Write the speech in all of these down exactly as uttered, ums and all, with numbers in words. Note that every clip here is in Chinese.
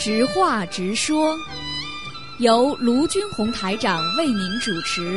直话直说，由卢军红台长为您主持。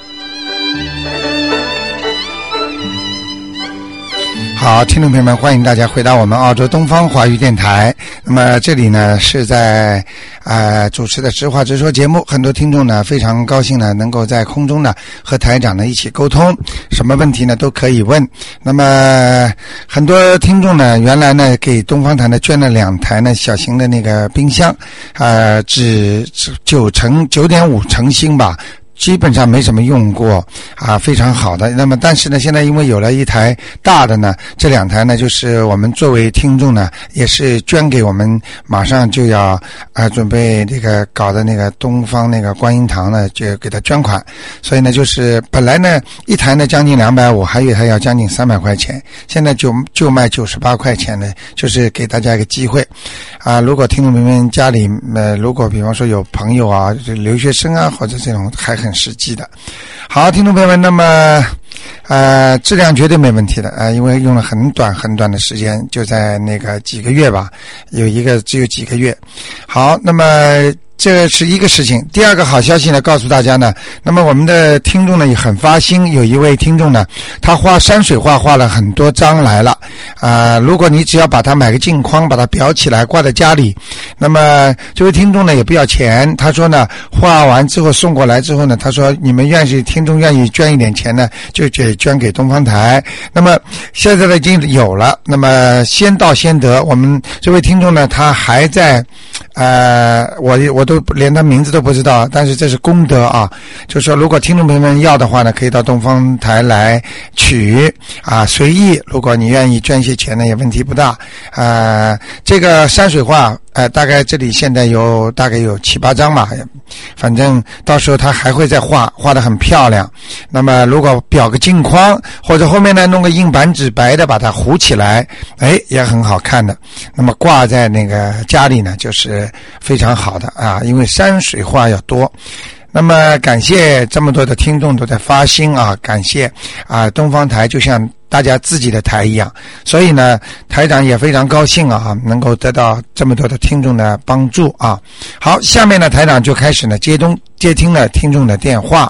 好，听众朋友们，欢迎大家回到我们澳洲东方华语电台。那么这里呢是在呃主持的直话直说节目，很多听众呢非常高兴呢能够在空中呢和台长呢一起沟通，什么问题呢都可以问。那么很多听众呢原来呢给东方台呢捐了两台呢小型的那个冰箱，呃只九成九点五成新吧。基本上没什么用过啊，非常好的。那么但是呢现在因为有了一台大的呢，这两台呢就是我们作为听众呢也是捐给我们马上就要啊准备这个搞的那个东方那个观音堂呢就给他捐款。所以呢就是本来呢一台呢将近两百五，还有一台要将近三百块钱，现在就就卖九十八块钱呢，就是给大家一个机会啊。如果听众朋友们家里呃如果比方说有朋友啊留学生啊或者这种还很实际的。好，听众朋友们，那么呃质量绝对没问题的啊、呃，因为用了很短很短的时间，就在那个几个月吧，有一个只有几个月。好，那么这是一个事情。第二个好消息呢告诉大家呢，那么我们的听众呢也很发心，有一位听众呢他画山水画画了很多张来了啊、呃，如果你只要把它买个镜框把它裱起来挂在家里，那么这位听众呢也不要钱，他说呢画完之后送过来之后呢，他说你们愿意听众愿意捐一点钱呢就捐给东方台。那么现在呢已经有了，那么先到先得。我们这位听众呢他还在呃我我都连他名字都不知道，但是这是功德啊，就是说如果听众朋友们要的话呢可以到东方台来取啊，随意，如果你愿意捐一些钱呢也问题不大。呃这个山水画呃大概这里现在有大概有七八张吧，反正到时候他还会再画，画得很漂亮。那么如果裱个镜框，或者后面呢弄个硬板纸白的把它糊起来，哎也很好看的。那么挂在那个家里呢就是非常好的啊，因为山水画要多。那么感谢这么多的听众都在发心啊，感谢啊东方台就像大家自己的台一样，所以呢台长也非常高兴啊能够得到这么多的听众的帮助啊。好，下面呢台长就开始呢接通接听了听众的电话。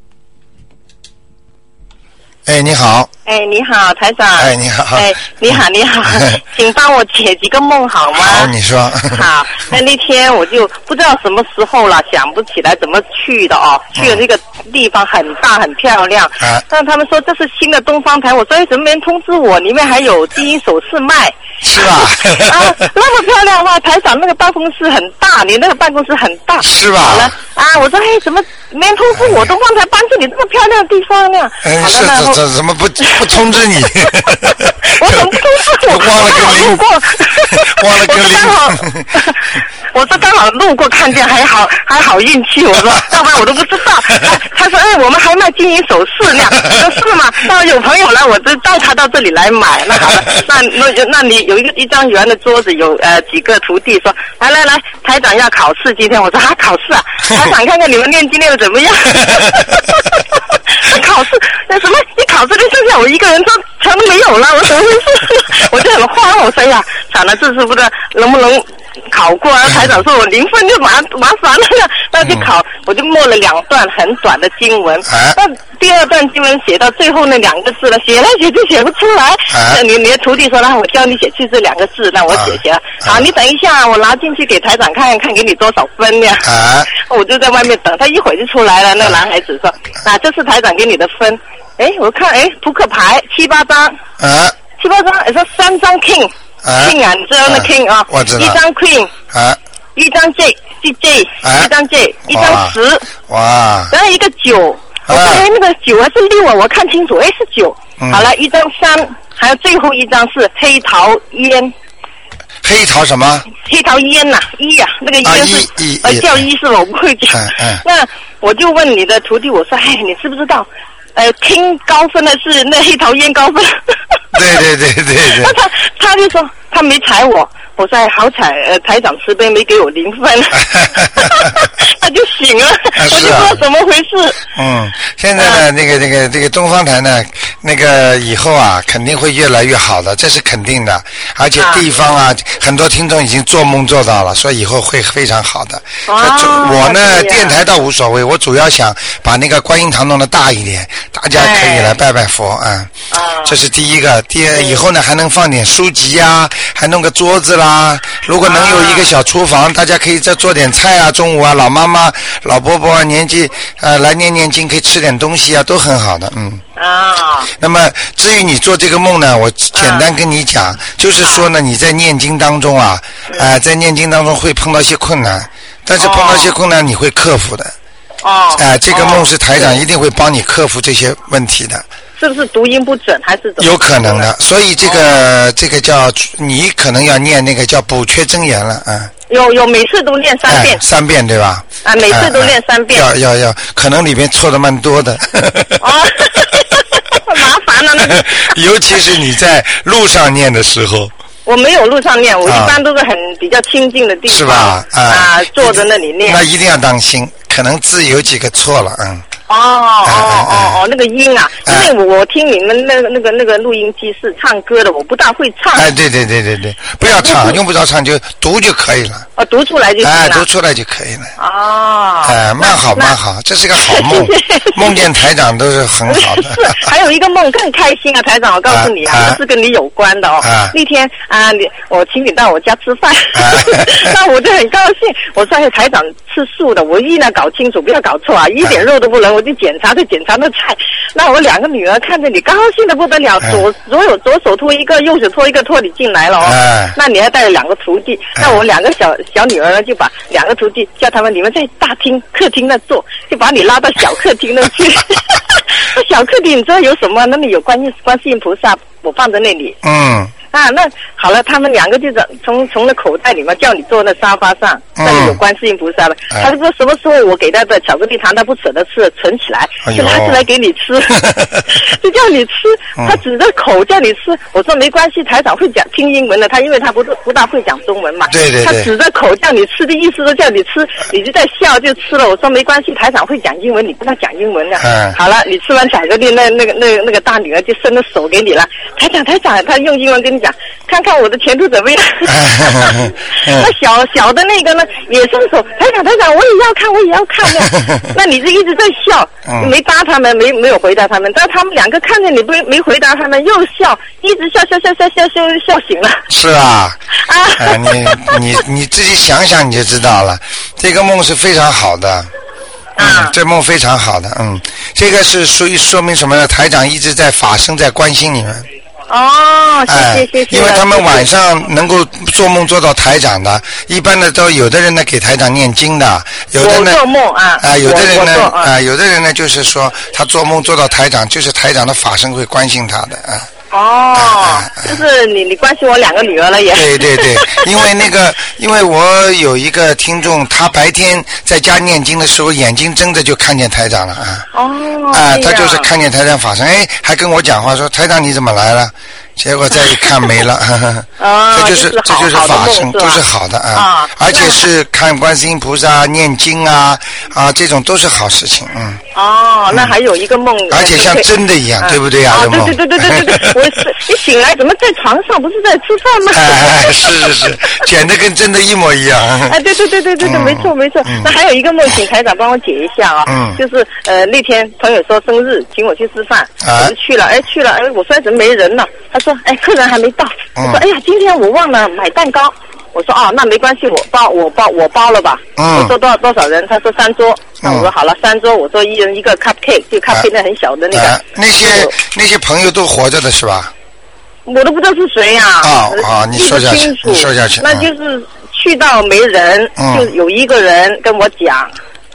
哎，你好。 哎，你好，台长。 哎，你好。 哎，你好，你好，请帮我解几个梦好吗？ 好，你说。 好，那那天我就不知道什么时候了，想不起来怎么去的哦。去的那个地方很大很漂亮，啊、但他们说这是新的东方台，我说哎，怎么没人通知我？里面还有金银首饰卖。 是吧？ 啊，那么漂亮的话，台长那个办公室很大，你那个办公室很大。 是吧？ 好了啊，我说哎，怎么没人通知我？东方台搬去你这么漂亮的地方呢？ 哎，是这这怎么不不通知你？ 我怎么不通知我？ 忘了跟路过， 忘了跟我刚好，我说刚好路过看见，还好还好运气。我说，要不然我都不知道。他说，哎，我们还卖金银首饰呢。我说是吗？那有朋友来，我就带他到这里来买。那好了，那那那你有一个一张圆的桌子，有呃几个徒弟说，来来来，台长要考试今天。我说啊，考试啊，台长看看你们念经念的怎么样。考试那什么一考试就剩下我一个人，都全都没有了，我怎么回事？我就很慌，我说呀，惨了，这次不知道能不能考过啊？台长说我零分就麻麻烦了，那就考，我就默了两段很短的经文。那第二段经文写到最后那两个字了，写来写去写不出来。你你的徒弟说，那我教你写去这两个字，让我写写。好，你等一下，我拿进去给台长看看，给你多少分呀？我就在外面等，他一会儿就出来了。那个男孩子说，啊，这是台长给你的分。哎，我看，哎，扑克牌七八张，啊，七八张，你说三张 king，king 啊, 啊，你知道那 king 啊， 我知道， 一张 queen，啊，一张 j，j j，啊，一张 j，一张十， 哇， 然后一个九，我说哎那个九还是六啊？我看清楚，哎是九，嗯、好了，一张三，还有最后一张是黑桃烟。 黑桃什么？ 黑桃烟呐、啊，一呀、啊，那个烟是、啊、呃叫一是吧？我不会讲。嗯嗯。那我就问你的徒弟，我说，哎，你知不知道？呃，听高分的是那黑桃烟高分。 对对对对对。 那他他就说他没踩我，我说好彩，呃，台长慈悲没给我零分，他就醒了， 啊我就不知道怎么回事。 嗯，现在呢， 啊、 那个那个这个东方台呢，那个以后啊，肯定会越来越好的，这是肯定的。而且地方啊，啊很多听众已经做梦做到了，说以后会非常好的。 啊、 我呢， 啊、 电台倒无所谓，我主要想把那个观音堂弄得大一点，大家可以来拜拜佛啊。啊，这是第一个。第二，以后呢还能放点书籍呀，还弄个桌子啦。如果能有一个小厨房，啊、大家可以再做点菜啊，中午啊，老妈妈、老伯伯啊，年纪呃来念念经，可以吃点东西啊，都很好的，嗯。 啊。 那么至于你做这个梦呢，我简单跟你讲，啊、就是说呢，你在念经当中啊，呃，在念经当中会碰到一些困难，但是碰到一些困难你会克服的。 哦。 哎、呃，这个梦是台长一定会帮你克服这些问题的。 是不是读音不准还是怎么？ 有可能的，所以这个、哦、这个叫你可能要念那个叫补缺真言了啊。 有有，每次都念三遍。 哎、三遍对吧？ 啊，每次都念三遍。 要要要，可能里面错的蛮多的。 哦，麻烦了那个。 尤其是你在路上念的时候。 我没有路上念，我一般都是很、啊、比较清静的地方。 是吧？啊， 啊坐在那里念。 那一定要当心，可能字有几个错了，嗯。 哦哦哦哦，那个音啊，因为我听你们那个那个那个录音机是唱歌的，我不大会唱。 哎，对对对对对，不要唱，用不着唱，就读就可以了。 哦，读出来就行了。 哎，读出来就可以了。 哦。 哎，蛮好蛮好，这是个好梦，梦见台长都是很好的。 是，还有一个梦更开心啊，台长，我告诉你啊，是跟你有关的哦。那天啊，你我请你到我家吃饭，那我就很高兴。我说台长吃素的，我一定要搞清楚，不要搞错啊，一点肉都不能。我就检查就检查那菜，那我两个女儿看着你高兴的不得了，左左有左手托一个，右手托一个，托你进来了哦。哎、那你还带了两个徒弟，哎、那我两个小小女儿呢，就把两个徒弟叫他们你们在大厅客厅那坐，就把你拉到小客厅那去。那小客厅你知道有什么？那里有观音观世音菩萨，我放在那里。嗯。啊，那好了，他们两个就从从那口袋里面叫你坐那沙发上，那里有观世音菩萨了。嗯、他就说什么时候我给他的巧克力糖他不舍得吃，存起来，就拿出来给你吃，就叫你吃。他指着口叫你吃，我说没关系，台长会讲听英文的，他因为他不不大会讲中文嘛。 对对对。 他指着口叫你吃的意思都叫你吃，你就在笑就吃了。我说没关系，台长会讲英文，你跟他讲英文的。嗯。好了，你吃完巧克力，那那个那个那个大女儿就伸了手给你了，台长台长，他用英文跟你讲，看看我的前途怎么样。那小小的那个呢，也伸手，台长台长，我也要看，我也要看的。那你就一直在笑，没搭他们，没没有回答他们，但他们两个看见你不没回答他们，又笑，一直笑笑笑笑笑笑笑醒了。 是啊，啊，呃、你你你自己想想你就知道了，这个梦是非常好的。嗯，这梦非常好的，嗯，这个是属于说明什么呢？台长一直在法身在关心你们。 哦，谢谢谢谢。 因为他们晚上能够做梦做到台长的，一般的都有的人呢给台长念经的，有的呢我做梦啊， 啊、呃、有的人呢啊、 啊、 呃、有的人呢就是说他做梦做到台长，就是台长的法身会关心他的啊。 哦，啊、就是你你关心我两个女儿了也。 对对对，因为那个，因为我有一个听众，他白天在家念经的时候，眼睛睁着就看见台长了啊。 哦。 啊，他就是看见台长法身，哎，还跟我讲话说台长你怎么来了？结果再一看没了， 哦、 这就是这就是法身，都是好的啊， 啊而且是看观世音菩萨、念经啊啊，这种都是好事情，嗯。 哦，那还有一个梦， 而且像真的一样，对不对啊？ 啊，对对对对对对对，我是一醒来怎么在床上，不是在吃饭吗？ 哎，是是是，简直跟真的一模一样。 哎，对对对对对对，没错没错。那还有一个梦，请台长帮我解一下啊，嗯，就是呃那天朋友说生日，请我去吃饭，我就去了，哎去了，哎我说怎么没人呢？他说哎客人还没到，我说哎呀今天我忘了买蛋糕。我说哦，那没关系，我包我包我包了吧。嗯。我说多少多少人？他说三桌。那我说好了，三桌。我说一人一个 cupcake， 就 cupcake 那很小的那个。 啊、那些那些朋友都活着的是吧？ 我都不知道是谁呀、啊。 哦哦，你说下去，你说下去。 那就是去到没人，嗯、就有一个人跟我讲。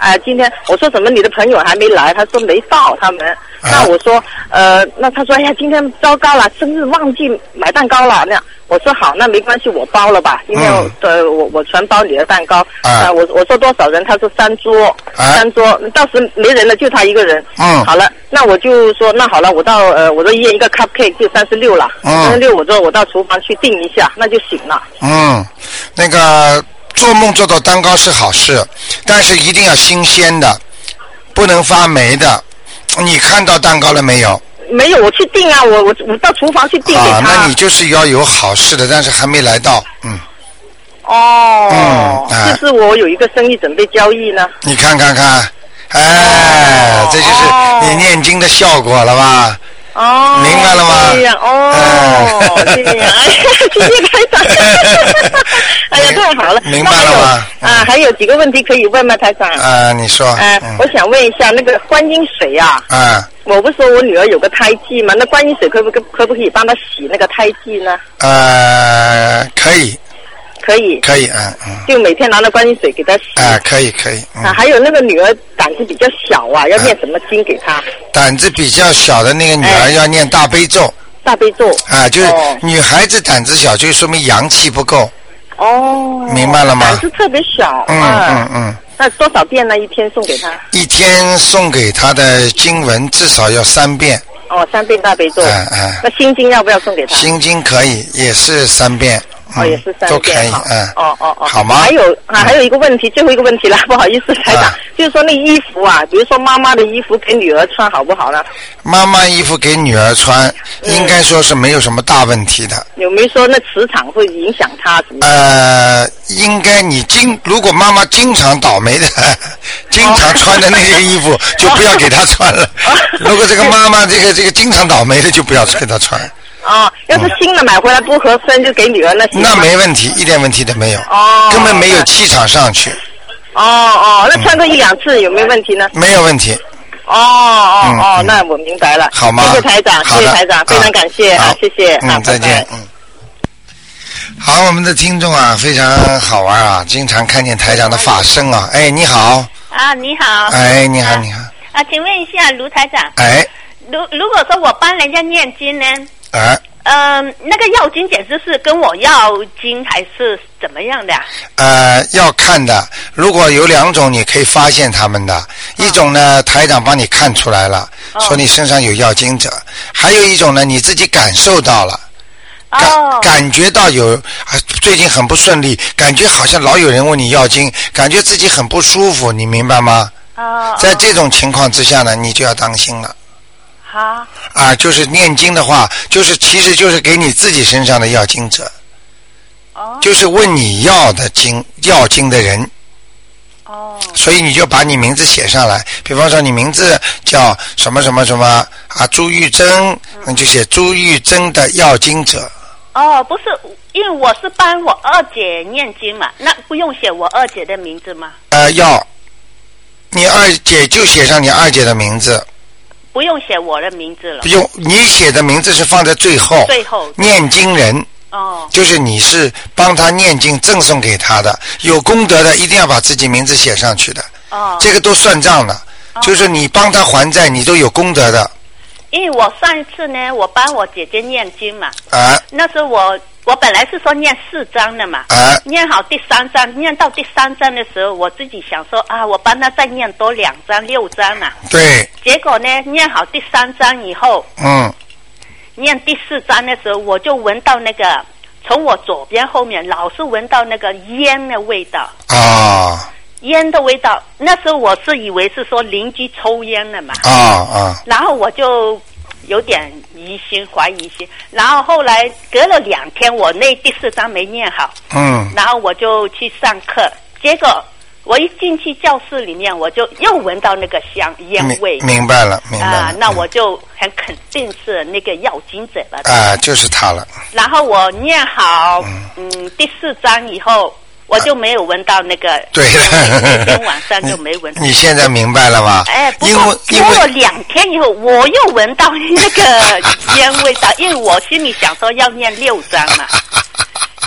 呃，今天我说怎么你的朋友还没来？他说没到他们。啊、那我说呃，那他说哎呀，今天糟糕了，生日忘记买蛋糕了。那样我说好，那没关系，我包了吧，因为我、嗯、呃我我全包你的蛋糕。啊、呃，我我说多少人？他说三桌，啊、三桌，到时没人了，就他一个人。嗯，好了，那我就说那好了，我到呃我说一人一个 cupcake 就三十六了，三十六，我说我到厨房去订一下，那就行了。 嗯，那个做梦做到蛋糕是好事，但是一定要新鲜的，不能发霉的。你看到蛋糕了没有？ 没有，我去订啊，我我我到厨房去订给他。 啊，那你就是要有好事的，但是还没来到，嗯。 哦。嗯，哎、就是我有一个生意准备交易呢。 你看看看，哎，哦、这就是你念经的效果了吧？ 哦， 明白了吗？ 这样哦，这样，哎呀，谢谢台长。哎呀，太好了， 明白了吗？ 啊，还有几个问题可以问吗，台长？ 啊，你说。 呃，嗯、我想问一下，那个观音水啊。啊。我不是说我女儿有个胎记吗？那观音水可不可可不可以帮她洗那个胎记呢？ 呃，可以。 可以， 可以，嗯嗯， 就每天拿着观音水给她洗。 啊，可以可以。嗯、 啊，还有那个女儿胆子比较小啊，要念什么经给她？ 胆子比较小的那个女儿要念大悲咒。 大悲咒。 啊，就是女孩子胆子小，就说明阳气不够。 哦。 明白了吗？ 胆子特别小。 嗯嗯嗯。 那多少遍呢？一天送给她？ 一天送给她的经文至少要三遍。 哦，三遍大悲咒。嗯嗯。那心经要不要送给她？ 心经可以，也是三遍。 哦，也是三遍， 都可以，嗯， 哦哦哦， 好吗？ 还有啊，还有一个问题，最后一个问题了，不好意思，台长，就是说那衣服啊，比如说妈妈的衣服给女儿穿好不好呢？ 妈妈衣服给女儿穿，应该说是没有什么大问题的。 有没有说那磁场会影响她什么？ 呃，应该你经如果妈妈经常倒霉的，经常穿的那些衣服，就不要给她穿了。如果这个妈妈这个这个经常倒霉的，就不要给她穿。 哦，要是新的买回来不合身，就给女儿那行。 那没问题，一点问题都没有。哦。根本没有气场上去。 哦哦，那穿个一两次有没有问题呢？ 没有问题。 哦哦哦，那我明白了。 好吗？ 谢谢台长，谢谢台长，非常感谢啊，谢谢。 嗯，再见。嗯。好，我们的听众啊，非常好玩啊，经常看见台长的法身啊。哎，你好。 啊，你好。 哎，你好，你好。 啊，请问一下卢台长。 哎。 如如果说我帮人家念经呢？ 啊， 嗯、呃，那个要经简直是跟我要经还是怎么样的？ 呃，要看的。如果有两种，你可以发现他们的。一种呢，台长帮你看出来了，哦、说你身上有要经者；还有一种呢，你自己感受到了，感、哦、感觉到有啊，最近很不顺利，感觉好像老有人问你要经，感觉自己很不舒服，你明白吗？ 哦。 在这种情况之下呢，你就要当心了。 啊, 啊，就是念经的话，就是其实就是给你自己身上的要经者， 哦， 就是问你要的经要经的人， 哦， 所以你就把你名字写上来，比方说你名字叫什么什么什么啊，朱玉珍，你就写朱玉珍的要经者。 哦，不是，因为我是帮我二姐念经嘛，那不用写我二姐的名字吗？ 呃，要，你二姐就写上你二姐的名字。 不用写我的名字了。 不用，你写的名字是放在最后。 最后。念经人。 哦。 就是你是帮他念经赠送给他的，有功德的一定要把自己名字写上去的。 哦。 这个都算账的，哦、就是你帮他还债，你都有功德的。 因为我上一次呢，我帮我姐姐念经嘛。 啊。 那时候我。我本来是说念四章的嘛， 啊、 念好第三章，念到第三章的时候，我自己想说啊，我帮他再念多两章六章啊。 对。 结果呢，念好第三章以后， 嗯， 念第四章的时候，我就闻到那个从我左边后面老是闻到那个烟的味道。 啊。 烟的味道，那时候我是以为是说邻居抽烟的嘛。 啊啊。 然后我就。有点疑心怀疑心，然后后来隔了两天，我那第四章没念好， 嗯， 然后我就去上课，结果我一进去教室里面，我就又闻到那个香烟味。 明白了，明白了。 啊，那我就很肯定是那个要经者了。 啊，就是他了。 然后我念好，嗯，嗯第四章以后。我就没有闻到那个， 对， 那天晚上就没闻到。 你现在明白了吗？ 哎，不过过了两天以后，我又闻到那个烟味道，因为我心里想说要念六章嘛，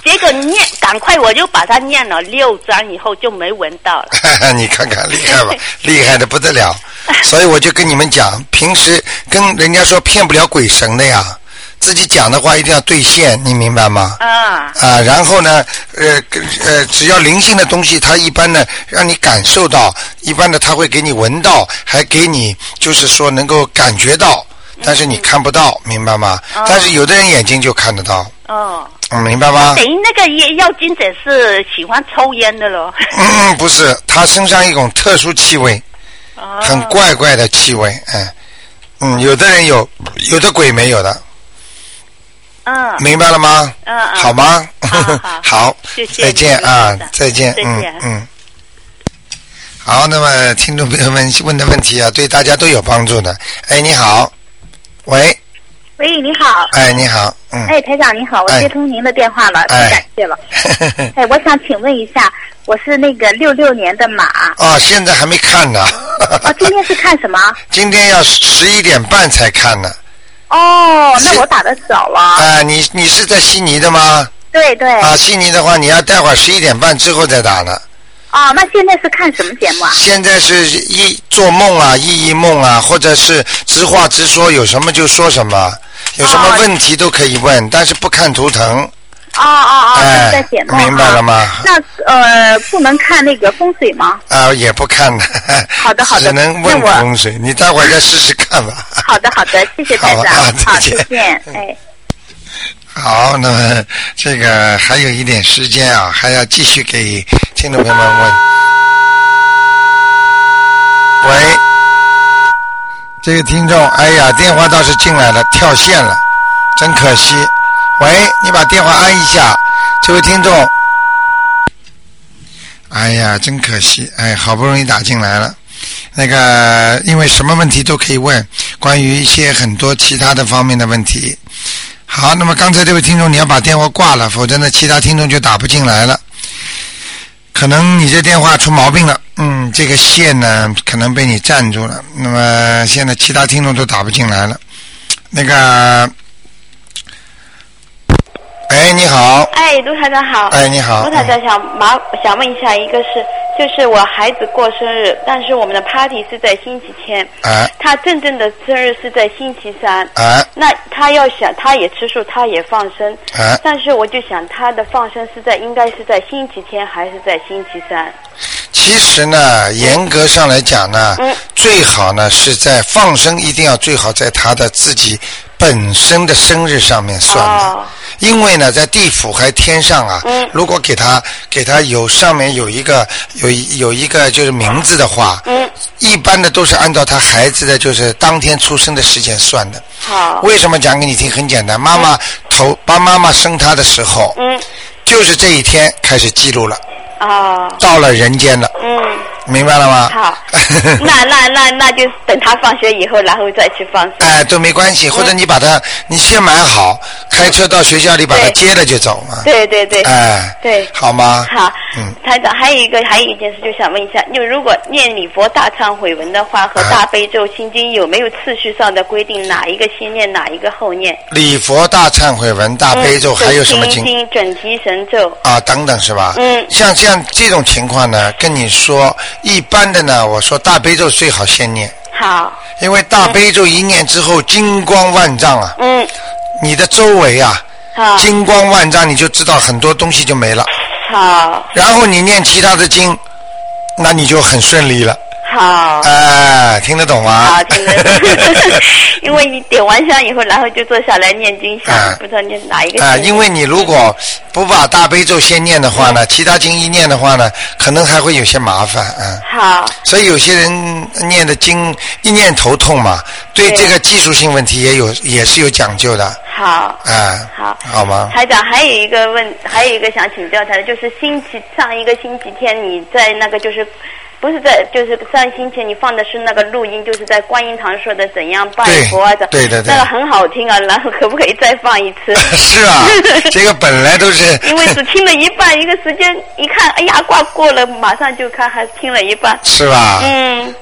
结果念赶快我就把它念了六章以后就没闻到了。 你看看厉害吧，厉害的不得了。所以我就跟你们讲，平时跟人家说骗不了鬼神的呀，自己讲的话一定要兑现，你明白吗？ 啊啊，然后呢，呃呃，只要灵性的东西，它一般呢让你感受到，一般的它会给你闻到，还给你就是说能够感觉到，但是你看不到，明白吗？ 哦、 但是有的人眼睛就看得到。 哦。 嗯，明白吗？ 等于那个药精者是喜欢抽烟的咯。 嗯，不是，他身上一种特殊气味， 哦、 很怪怪的气味，嗯嗯，有的人有，有的鬼没有的。 嗯， 明白了吗？ 嗯嗯， 好吗？ 好，好， 好， 谢谢， 再见啊，再见， 再见， 嗯嗯。好，那么听众朋友们问的问题啊，对大家都有帮助的。哎，你好，喂。 喂，你好。 哎，你好，嗯。 哎，台长你好，我接通您的电话了，太、哎、感谢了。哎，我想请问一下，我是那个六六年的马。 哦，现在还没看呢。 哦，今天是看什么？ 今天要十一点半才看呢。 哦，那我打的早了。 啊、呃，你你是在悉尼的吗？ 对对。 啊，悉尼的话，你要待会儿十一点半之后再打呢。 哦，那现在是看什么节目啊？ 现在是一做梦啊，忆忆梦啊，或者是直话直说，有什么就说什么，有什么问题都可以问，哦、但是不看图腾。 哦哦哦， 哎、 在解梦。 明白了吗？ 那呃，不能看那个风水吗？ 啊、呃，也不看的。 好的好的， 只能问风水。你待会儿再试试看吧。 好的好的，谢谢台长。 好啊， 再见。再见，哎。 好，那么这个还有一点时间啊，还要继续给听众朋友们问。喂，这个听众，哎呀，电话倒是进来了，跳线了，真可惜。喂，你把电话按一下，这位听众。哎呀，真可惜，哎，好不容易打进来了。那个，因为什么问题都可以问，关于一些很多其他的方面的问题。好，那么刚才这位听众你要把电话挂了，否则呢其他听众就打不进来了。可能你这电话出毛病了，嗯，这个线呢可能被你占住了，那么现在其他听众都打不进来了。那个，哎，你好。 哎，卢台长好。 哎，你好。 卢台长想麻想问一下，一个是就是我孩子过生日，但是我们的 party 是在星期天。 哎。 他真正的生日是在星期三。 哎。 那他要想，他也吃素，他也放生。 哎。 但是我就想，他的放生是在应该是在星期天还是在星期三？ 其实呢，严格上来讲呢，嗯、最好呢是在放生，一定要最好在他的自己本身的生日上面算的。哦，因为呢，在地府还天上啊，嗯、如果给他给他有上面有一个有有一个就是名字的话，嗯，一般的都是按照他孩子的就是当天出生的时间算的。 好， 为什么讲给你听？很简单，妈妈头帮妈妈生他的时候，嗯，就是这一天开始记录了。 哦， 到了人间了。嗯，明白了吗？ 好，那那那那就等他放学以后，然后再去放生。 哎，都没关系，或者你把他，你先买好，开车到学校里把他接了就走嘛。 对对对。 哎， 对， 好吗？ 好，嗯，台长，还有一个还有一件事，就想问一下，就如果念礼佛大忏悔文的话，和大悲咒心经有没有次序上的规定？哪一个先念，哪一个后念？ 礼佛大忏悔文、大悲咒还有什么经？ 心经、准提神咒啊，等等是吧？ 嗯， 像像这种情况呢，跟你说，一般的呢，我说大悲咒最好先念。 好。 因为大悲咒一念之后，金光万丈啊。嗯。你的周围啊， 好， 金光万丈，你就知道很多东西就没了。 好。 然后你念其他的经，那你就很顺利了。 好。 哎，听得懂吗？ 好，听得懂。因为你点完香以后，然后就坐下来念经香，啊、不知道念哪一个。 啊，因为你如果不把大悲咒先念的话呢，嗯、其他经一念的话呢，可能还会有些麻烦啊。 好。 所以有些人念的经一念头痛嘛，对这个技术性问题也有也是有讲究的。 好。 啊。 好。 好吗？ 台长，还有一个问，还有一个想请教他的，就是星期上一个星期天你在那个就是。不是在，就是上星期你放的是那个录音，就是在观音堂说的怎样拜佛啊， 对对对， 那个很好听啊，然后可不可以再放一次？ 是啊，这个本来都是因为只听了一半，一个时间一看，哎呀，挂过了，马上就看，还听了一半， 是吧？ 嗯，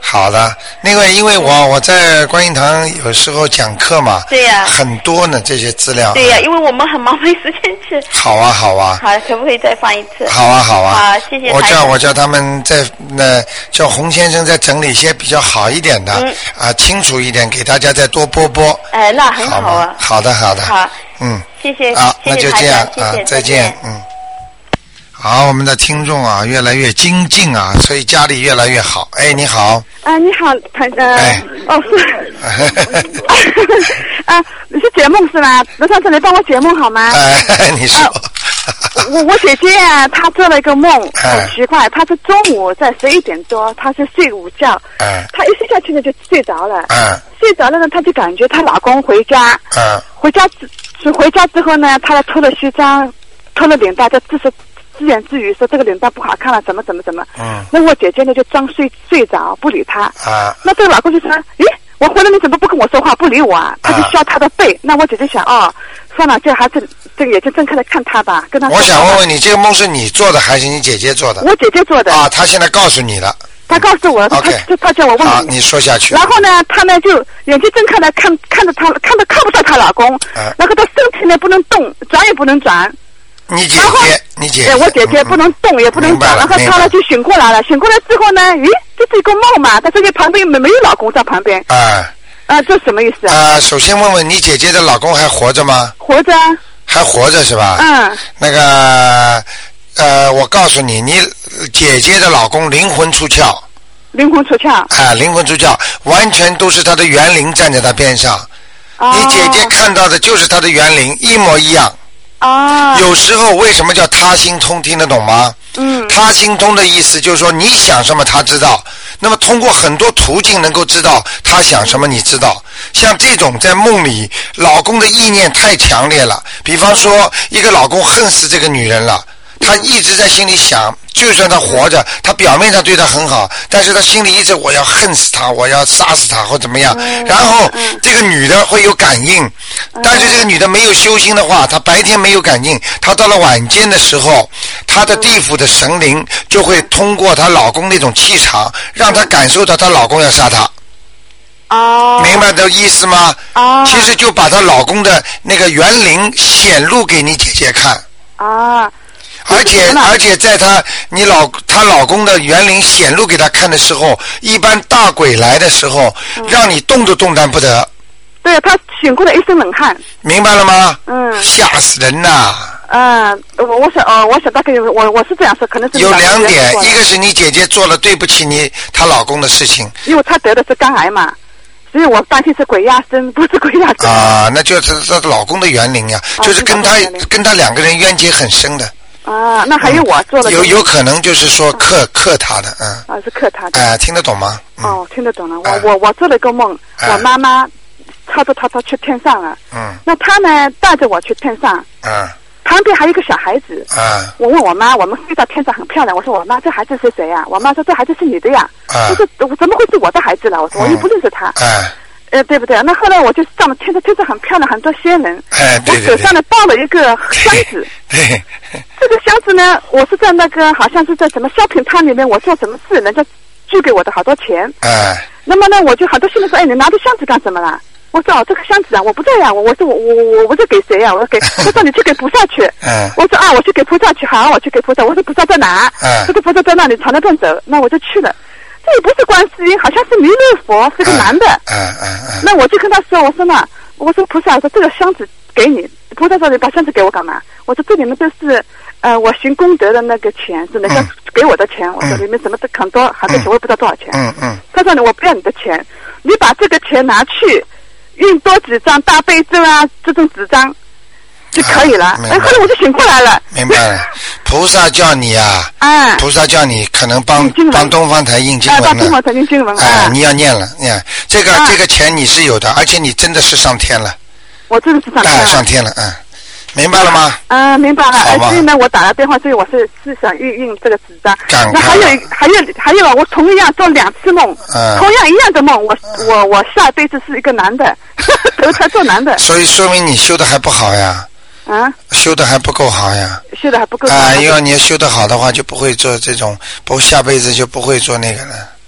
好的，那个因为我我在观音堂有时候讲课嘛， 对呀、啊， 很多呢这些资料。 对呀、啊，因为我们很忙，没时间去。 好啊，好啊。 好，可不可以再放一次？ 好啊，好啊。 好，谢谢。 我叫我叫他们再那叫洪先生再整理一些比较好一点的，嗯、啊，清楚一点，给大家再多播播。 哎，那很好啊。 好的，好的。 好。 嗯。 谢谢。 好， 谢谢那就这样谢谢啊，再见，嗯。好，我们的听众啊越来越精进啊，所以家里越来越好。哎，你好。 啊，你好，谭呃， 哎、 哦是，啊，你是解梦是吧？罗上次来帮我解梦好吗？ 哎，你说。啊、 我我姐姐啊，她做了一个梦，很奇怪，她是中午在十一点多，她是睡午觉， 嗯， 她一睡下去呢就睡着了， 嗯， 睡着了呢，她就感觉她老公回家， 嗯， 回家之回家之后呢，她脱了西装，脱了领带，就自是。自言自语说这个领带不好看了，怎么怎么怎么。嗯。那我姐姐呢就装睡睡着不理他。啊。那这个老公就说：“咦，我回来你怎么不跟我说话，不理我啊？”他就削他的背。啊、那我姐姐想，哦，算了，这还是这个眼睛睁开来看他吧，跟他说。 我想问问你，这个梦是你做的还是你姐姐做的？ 我姐姐做的。啊， 他现在告诉你了。 他告诉我了，他就他叫我问你。 好，你说下去。 然后呢，他呢就眼睛睁开来看，看着他，看着看不到她老公。啊。然后他身体呢不能动，转也不能转。 你姐姐，你姐姐， 哎，我姐姐不能动，嗯、也不能转，然后她呢就醒过来了。醒过来之后呢，咦，这是一个梦嘛？她说这旁边没没有老公在旁边。 啊。 啊，这什么意思啊？ 啊，首先问问你姐姐的老公还活着吗？ 活着。 还活着是吧？ 嗯。 那个，呃，我告诉你，你姐姐的老公灵魂出窍。 灵魂出窍。 啊，灵魂出窍，完全都是他的元灵站在他边上。哦。你姐姐看到的就是他的元灵，一模一样。 啊， 有时候为什么叫他心通，听得懂吗？ 嗯， 他心通的意思就是说你想什么他知道，那么通过很多途径能够知道他想什么你知道。像这种在梦里老公的意念太强烈了，比方说一个老公恨死这个女人了，他一直在心里想，就算他活着，他表面上对他很好，但是他心里一直我要恨死他，我要杀死他或怎么样。 嗯、 然后、嗯、这个女的会有感应，嗯、但是这个女的没有修心的话，她白天没有感应，她到了晚间的时候，她的地府的神灵就会通过她老公那种气场，让她感受到她老公要杀她。 哦， 明白这意思吗？ 哦， 其实就把她老公的那个元灵显露给你姐姐看。 啊。 而且而且在她你老她老公的元灵显露给她看的时候，一般大鬼来的时候，嗯、让你动都动弹不得。 对，他醒过来一身冷汗。 明白了吗？ 嗯。 吓死人呐！ 嗯，我我想哦，我想大概我我是这样说，可能是有两点，一个是你姐姐做了对不起你她老公的事情， 因为她得的是肝癌嘛。所以我担心是鬼压身，不是鬼压身。 啊，那就是她老公的元灵呀，啊、就是跟他跟他两个人冤结很深的。 啊，那还有我做了、 嗯、有有可能就是说克、嗯、克他的，嗯。 啊，是克他的。 哎、呃，听得懂吗？ 嗯、哦，听得懂了。我、呃、我我做了一个梦，呃、我妈妈操着她她去天上了。嗯。那她呢带着我去天上。嗯。旁边还有一个小孩子。嗯。我问我妈，我们飞到天上很漂亮。我说我妈，这孩子是谁呀、啊？我妈说这孩子是你的呀。啊。我说怎么会是我的孩子了？我说、嗯、我又不认识他。哎。呃，对不对？那后来我就上了天上，天上很漂亮，很多仙人。 哎，对对对。 我手上呢抱了一个箱子。 对。对这个箱子呢，我是在那个好像是在什么shopping品摊里面，我做什么事，人家寄给我的好多钱。哎。那么呢，我就好多仙人说：“哎，你拿着箱子干什么啦？”我说：“哦，这个箱子啊，我不在呀、啊。”我我说我我我我这给谁呀、啊？我说给，他说你去给菩萨去。嗯。我说啊，我去给菩萨去，好，我去给菩萨。我说菩萨在哪？嗯。这个菩萨在那里，朝那边走，那我就去了。这也不是观世音，好像是弥勒佛，是个男的。嗯嗯嗯。那我就跟他说，我说呢，我说菩萨，我说这个箱子给你。菩萨说你把箱子给我干嘛？我说这里面都是呃我行功德的那个钱，是人家给我的钱。嗯、我说里面什么都很多，很多钱我也不知道多少钱。嗯嗯。他说呢，我不要你的钱，你把这个钱拿去印多几张大悲咒啊这种纸张就可以了。哎、啊，后来我就醒过来了。 明白了，菩萨叫你啊，啊菩萨叫你可能帮帮东方台印经文了。 帮东方台印经文。 哎，你要念了，念这个、啊、这个钱你是有的，而且你真的是上天了。 我真的是上天了。 哎，上天了，嗯，明白了吗？ 嗯，明白了。哎，所以呢，我打了电话，所以我是是想印印这个纸张。那还有还有还有啊，我同样做两次梦，嗯、同样一样的梦，我我我下辈子是一个男的，投胎做男的。 所以说明你修的还不好呀。 啊， 修的还不够好呀。 修的还不够好。 啊，要你修的好的话，就不会做这种，不下辈子就不会做那个了。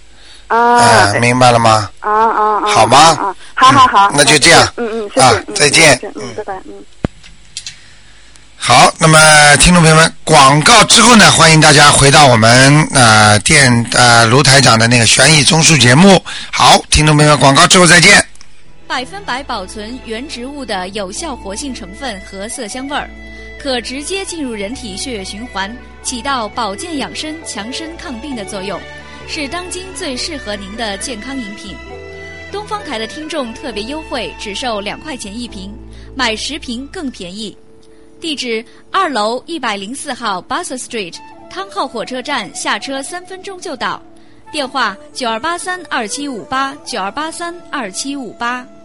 啊， 嗯，明白了吗？ 啊啊啊！ 好吗？ 啊，好好好， 那就这样。 嗯嗯，谢谢。 啊，再见。 嗯，拜拜。嗯。 好，那么听众朋友们，广告之后呢，欢迎大家回到我们呃电呃卢台长的那个悬疑综述节目。好，听众朋友们，广告之后再见。 百分百保存原植物的有效活性成分和色香味儿，可直接进入人体血液循环，起到保健养生、强身抗病的作用，是当今最适合您的健康饮品。东方台的听众特别优惠，只售两块钱一瓶，买十瓶更便宜。地址：二楼一百零四号 Bassett Street， 汤浩火车站下车三分钟就到。电话：九二八三二七五八九二八三二七五八。